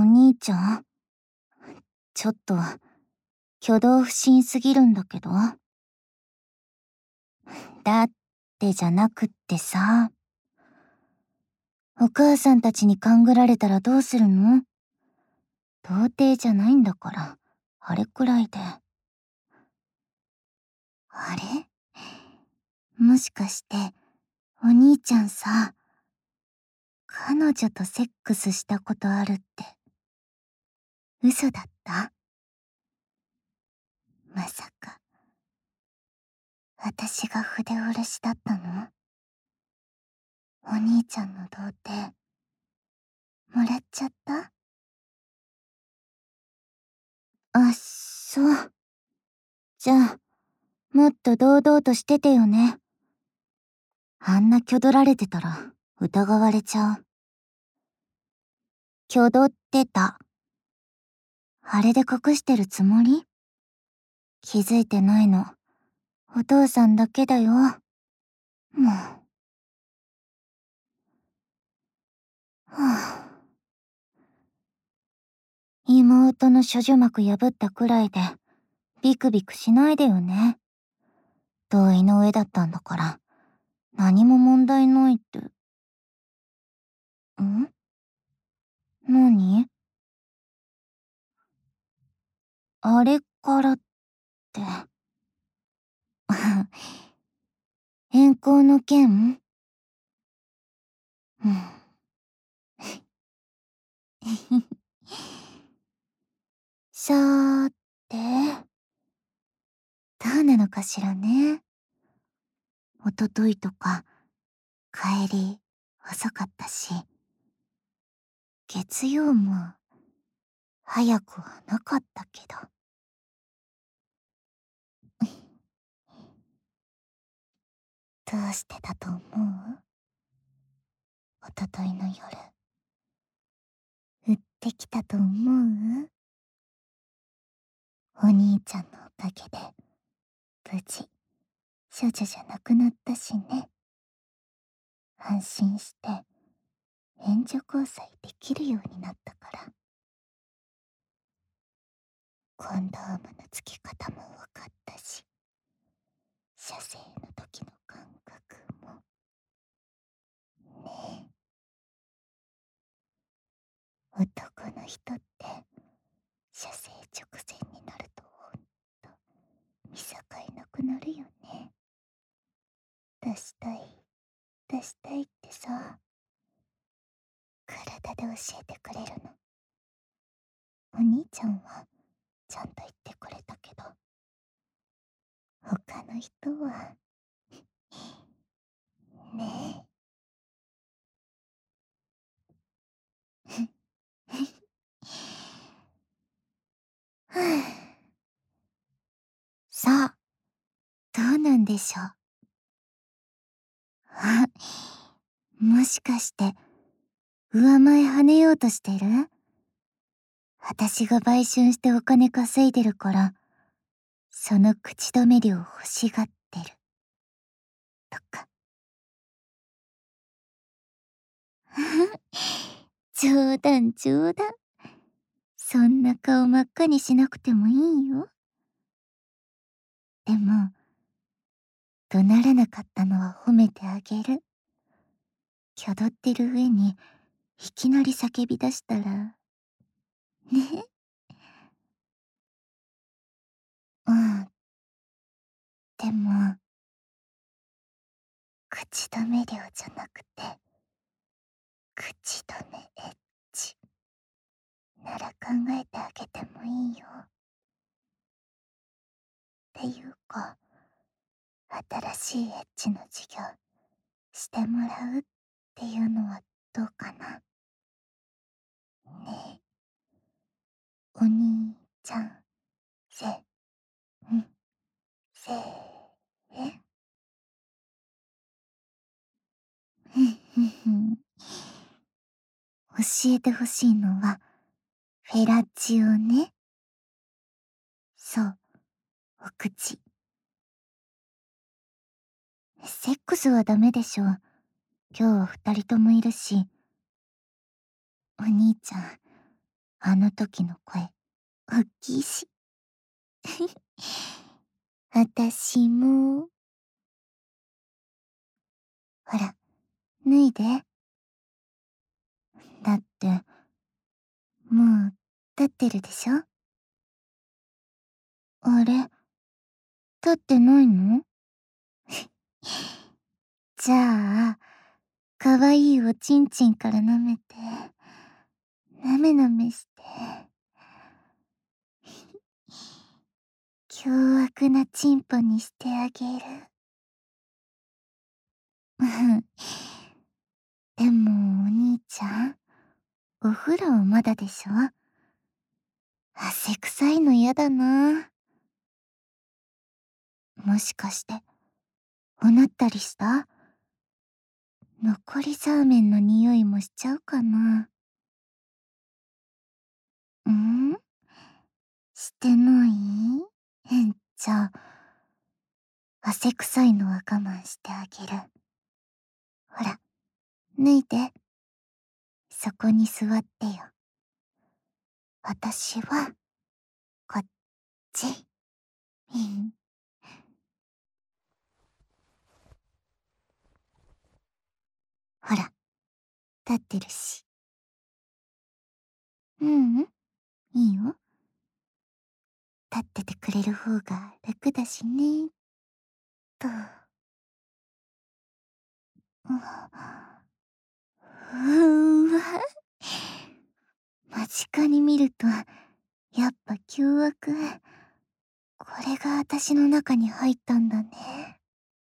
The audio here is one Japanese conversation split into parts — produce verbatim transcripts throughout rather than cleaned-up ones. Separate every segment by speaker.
Speaker 1: 兄ちゃん、ちょっと挙動不審すぎるんだけど。だってじゃなくってさ、お母さんたちに勘ぐられたらどうするの？童貞じゃないんだから、あれくらいで。あれ？もしかして、お兄ちゃんさ、彼女とセックスしたことあるって、嘘だった？まさか、私が筆下ろしだったの？お兄ちゃんの童貞、もらっちゃった？あ、そう。じゃあ、もっと堂々としててよね。あんな挙取られてたら疑われちゃう。挙取ってた。あれで隠してるつもり？気づいてないの、お父さんだけだよ。もう。はあ、妹の処女膜破ったくらいでビクビクしないでよね。同意の上だったんだから何も問題ないって。ん？何？あれからって。変更の件？うん。さーて、どうなのかしらね。おとといとか帰り遅かったし、月曜も早くはなかったけど。どうしてだと思う？おとといの夜、売ってきたと思う？お兄ちゃんのおかげで無事処女じゃなくなったしね。安心して援助交際できるようになったから。コンドームの付き方も分かったし、射精の時の感覚もね。男の人って射精直前になるとほんと見境なくなるよね。出したい出したいってさ、体で教えてくれるの。お兄ちゃんはちゃんと言ってくれたけど、他の人はねえ。はあ、さあ、どうなんでしょう。あ、もしかして上前跳ねようとしてる？私が売春してお金稼いでるからその口止め料欲しがってるとか。冗談冗談。そんな顔真っ赤にしなくてもいいよ。でも怒鳴らなかったのは褒めてあげる。挙取ってる上にいきなり叫び出したらね。うん。でも口止め料じゃなくて口止めエッチなら考えてあげてもいいよ。っていうか、新しいエッチの授業してもらうっていうのはどうかな。ねえ、お兄ちゃん、せ、ん、せえ。ふんふんふん。教えてほしいのはフェラチオね。そう、お口。セックスはダメでしょ。今日は二人ともいるし。お兄ちゃん、 あの時の声、おっきいし。あたしも。ほら、脱いで。だって、もう、立ってるでしょ？あれ、立ってないの？じゃあ、かわいいおちんちんから舐めて、なめなめして。凶悪なチンポにしてあげる。でもお兄ちゃん、お風呂まだでしょ？汗臭いのやだな。もしかして、おなったりした？残りザーメンの匂いもしちゃうかな。ん？してない？じゃあ、汗臭いのは我慢してあげる。ほら、脱いで。そこに座ってよ。私は、こっち。ほら、立ってるし。ううん、いいよ。立っててくれる方が楽だしね。と。うわ。間近に見ると、やっぱ凶悪。これが私の中に入ったんだね。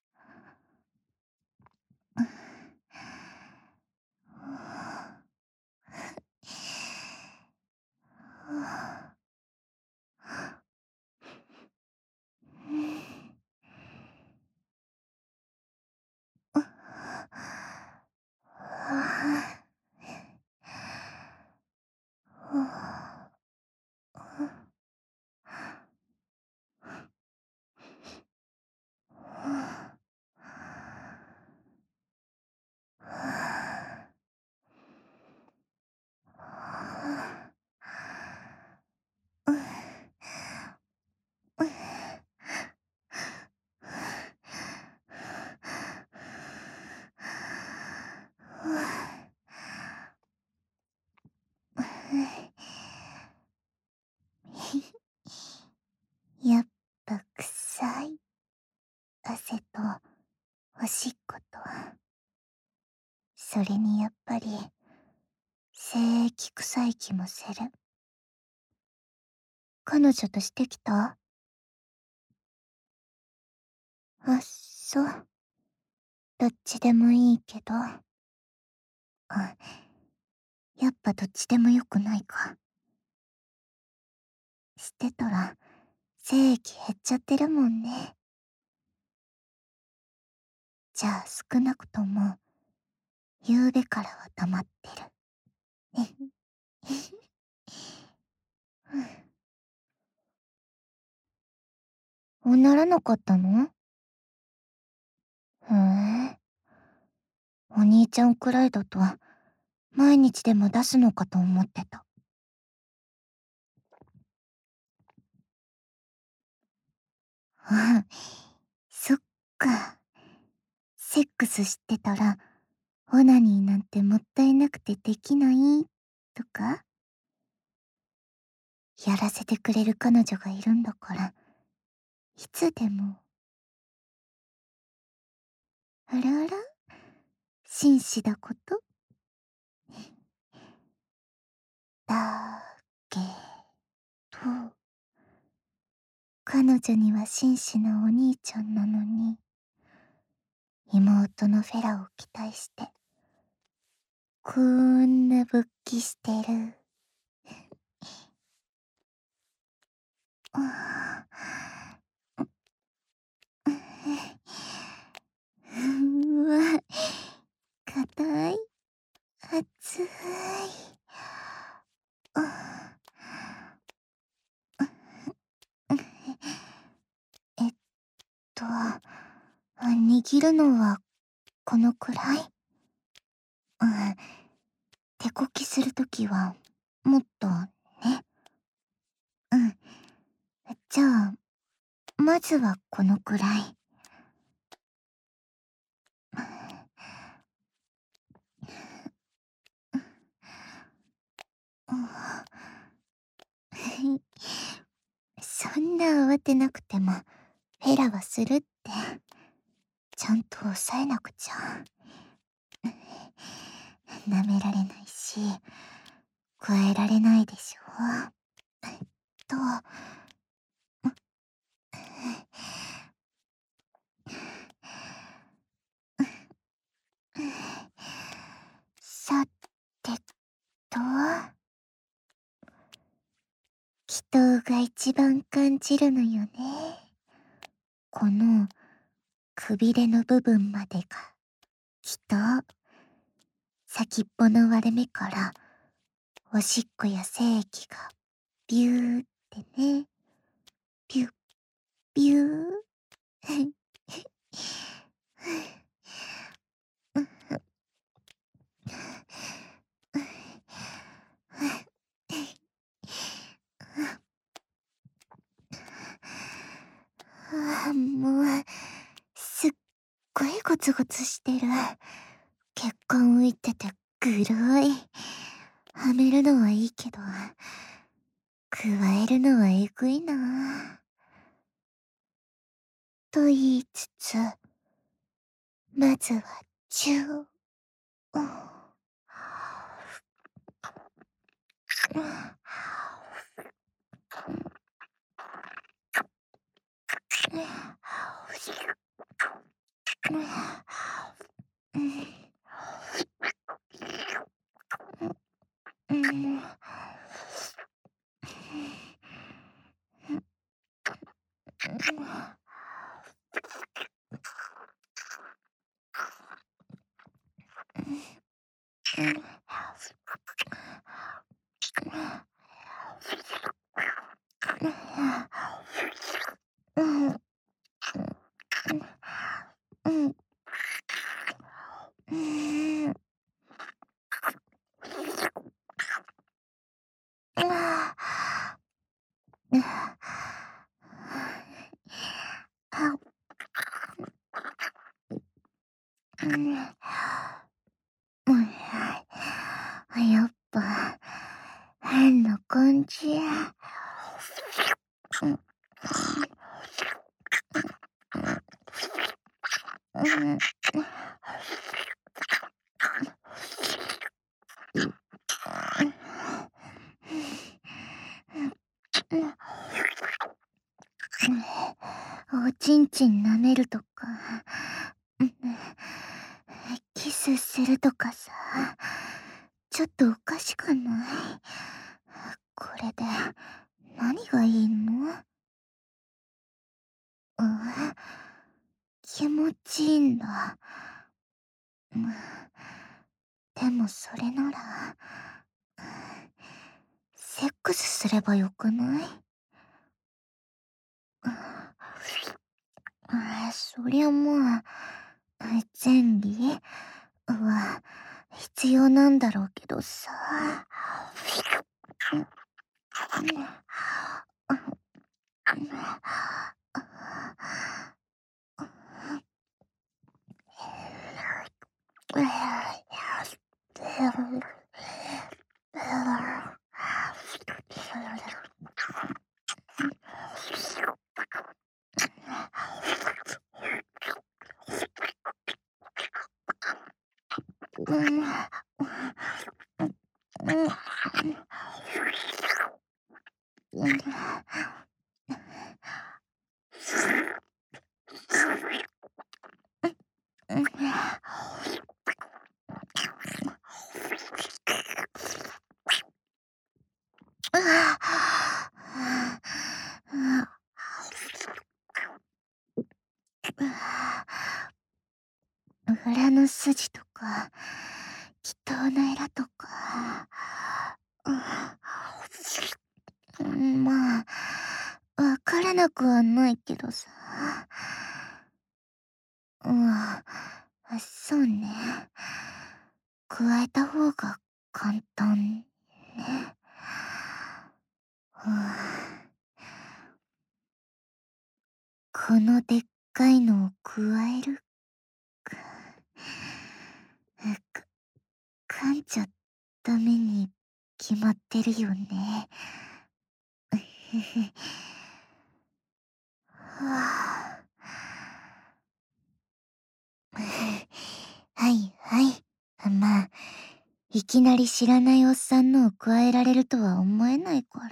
Speaker 1: やっぱ臭い。汗とおしっこと。それにやっぱり精液臭い気もする。彼女としてきた？あっそ。どっちでもいいけど。あ、やっぱどっちでもよくないか。してたら精液減っちゃってるもんね。じゃあ少なくとも夕べからは溜まってる。おならなかったの？へえ。お兄ちゃんくらいだと毎日でも出すのかと思ってた。あ、そっか。セックスしてたらオナニーなんてもったいなくてできないとか？やらせてくれる彼女がいるんだから、いつでも。あらあら、紳士だこと？だけど、彼女には紳士なお兄ちゃんなのに、妹のフェラを期待して、こんな勃起してる。あうわ、硬い、熱い。えっと、握るのはこのくらい？うん。手こきするときはもっとじゃあ、まずはこのくらい。そんな慌てなくても、フェラはするって。ちゃんと抑えなくちゃ。舐められないし、加えられないでしょ。と、さてと、祈祷が一番感じるのよね。このくびれの部分までが祈祷。先っぽの割れ目からおしっこや精液がビューってね。ビュッビュー。ああ、もう、すっごいゴツゴツしてる。血管浮いててグロい。はめるのはいいけど、加えるのはえぐいな。と言いつつ、まずはチュー。やっぱ変な感じ。おちんちん舐めるとか、キスするとかさ、ちょっとおかしくない？これで何がいいの？うん、気持ちいいんだ。うん、でもそれなら、セックスすればよくない？あ、そりゃもう、前儀は必要なんだろうけどさ。裏の筋とか、祈祷のエラとか、うん、まあ、わからなくはないけどさ。うん、そうね。加えた方が簡単ね。うん。 このでっかいのを加えるか。か、噛んじゃダメに決まってるよね。うふふ。はあ。はいはい。まあ、いきなり知らないおっさんのを加えられるとは思えないから。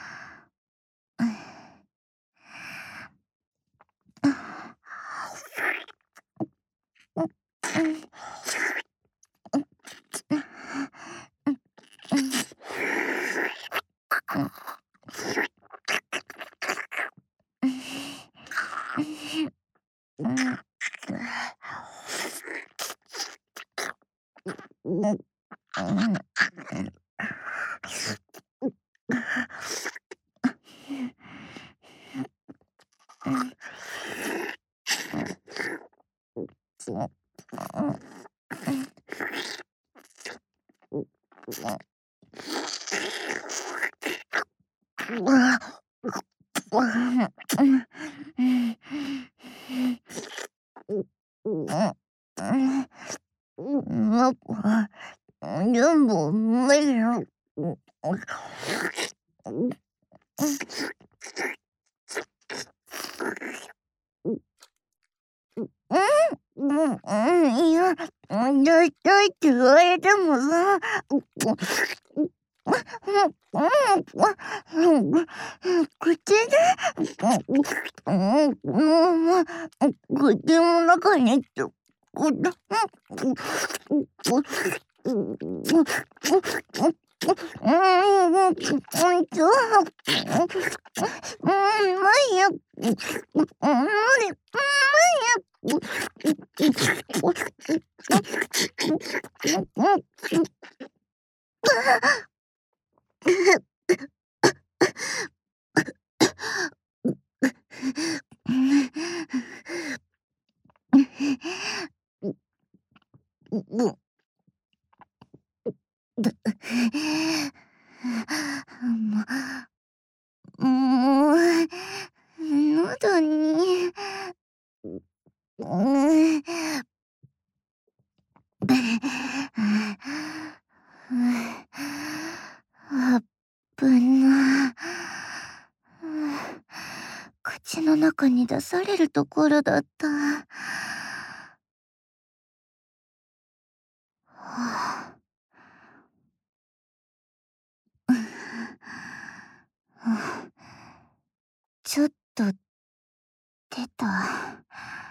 Speaker 1: でも無理よ。うん、うん、いや、だいたいって言われてもさ、口で、もう、口の中にってこと。うん、うん、ちょ、うん、うまいよ。うん、無理、うまいよ。もう、喉に、うん。あぶな。口の中に出されるところだった。はあ、ちょっと出た。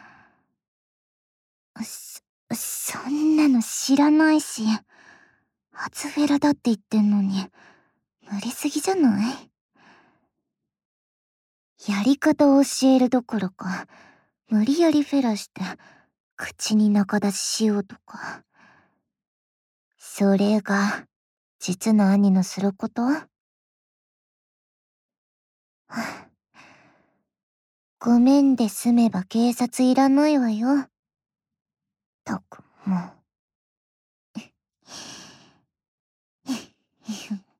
Speaker 1: そ、そんなの知らないし。初フェラだって言ってんのに、無理すぎじゃない？やり方を教えるどころか、無理やりフェラして、口に仲出ししようとか。それが、実の兄のすること？ごめんで済めば警察いらないわよ。たくもう。